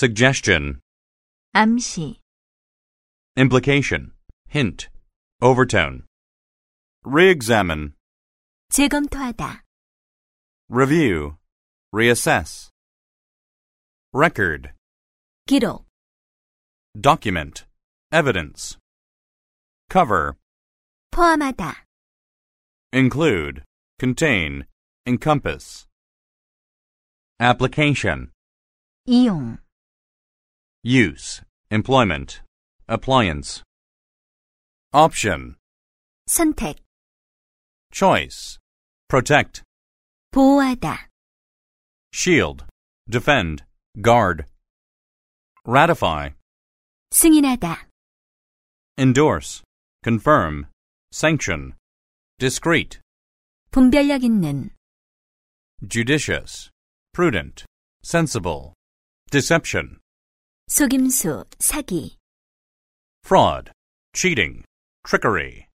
suggestion, 암시, implication, hint, overtone. Re-examine, 재검토하다, review, reassess. Record, 기록, document, evidence. Cover, 포함하다, include, contain, encompass. Application, 이용, use, employment, appliance. Option, 선택, choice, protect, 보호하다, shield, defend, guard. Ratify, 승인하다, endorse, confirm, sanction. Discreet, 분별력 있는, judicious, prudent, sensible. Deception, 속임수, 사기, fraud, cheating, trickery.